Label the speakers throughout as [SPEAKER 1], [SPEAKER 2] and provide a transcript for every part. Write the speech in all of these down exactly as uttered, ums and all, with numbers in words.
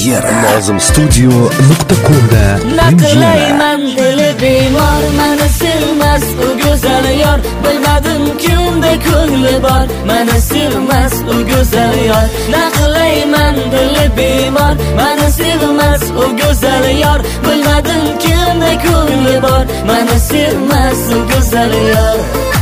[SPEAKER 1] Premyera Nozim studio nuqta com'da
[SPEAKER 2] naqlayman dili bemor, meni sevmas u go'zal yor. Bilmadim kimda ko'ngli bor, meni sevmas u go'zal yor. Naqlayman dili bemor, meni sevmas u go'zal yor. Bilmadim kimda ko'ngli bor, meni sevmas u go'zal yor.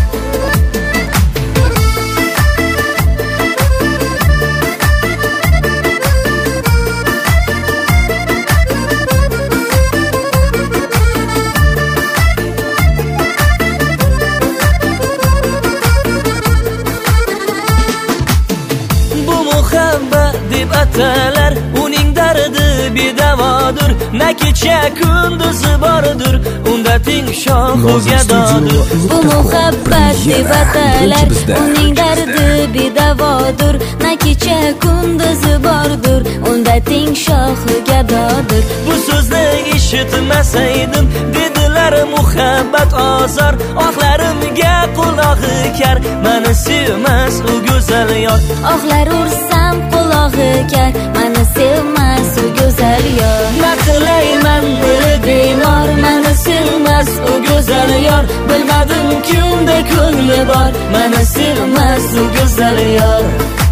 [SPEAKER 2] deb atalar, uning dardi bedavodir. Na kecha kunduzi bordir, unda teng shoh gadodir.
[SPEAKER 3] Bu muhabbat deb atalar, uning dardi bedavodir. Na kecha kunduzi bordir, unda teng shoh gadodir.
[SPEAKER 2] Bu so'zni eshitmasaydim, dedilar muhabbat ozor. Oxlarimga qulog'i kar, meni sevmas u go'zal yor.
[SPEAKER 3] Oxlar ursam qulog'i kar, meni sevmas u go'zal yor.
[SPEAKER 2] Naqlayman dili bemor, meni sevmas u go'zal yor. Bilmadim kimda ko'ngli bor, meni sevmas u go'zal yor.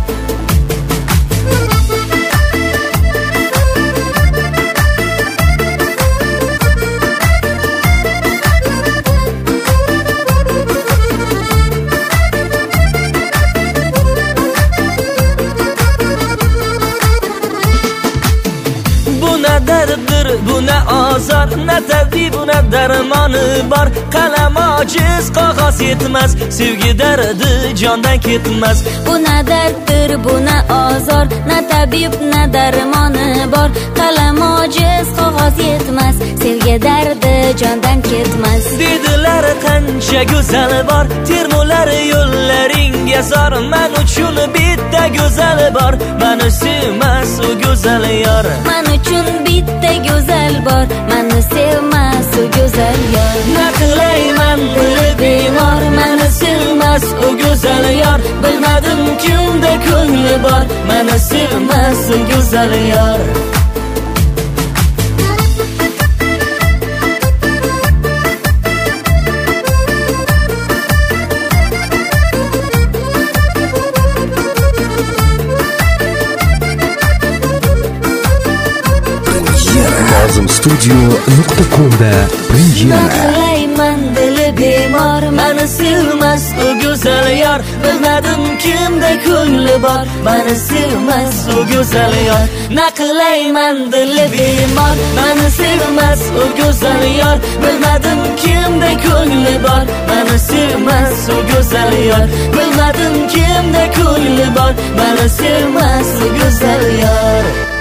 [SPEAKER 2] Dardir, buna azor, na tabib, na darmoni bor. Qalam ojiz, qog'oz yetmas, sevgi dardi jondan ketmas.
[SPEAKER 3] Buna dardir, buna azor, na tabib, na darmoni bor. Qalam ojiz, qog'oz yetmas, sevgi dardi jondan ketmas.
[SPEAKER 2] Dedilar qancha go'zal bor, termular yo'llaringga zor. Men uchun bitta go'zal bor, meni sevmas u go'zal yor.
[SPEAKER 3] Men uchun bitta go'zal bor, meni sevmas u go'zal yor.
[SPEAKER 2] Naqlayman dili bemor, meni sevmas u go'zal yor. Bilmadim kimda ko'ngli bor, meni sevmas u go'zal yor.
[SPEAKER 1] Nozim studio nuqta com'da Premyera.
[SPEAKER 2] Naqlayman dili bemor, meni sevmas u go'zal yor. Bilmadim kimda ko'ngli bor, meni sevmas u go'zal yor. Naqlayman dili bemor, meni sevmas u go'zal yor. Bilmadim kimda ko'ngli bor, meni sevmas u go'zal yor. Bilmadim kimda ko'ngli bor, meni sevmas u go'zal yor.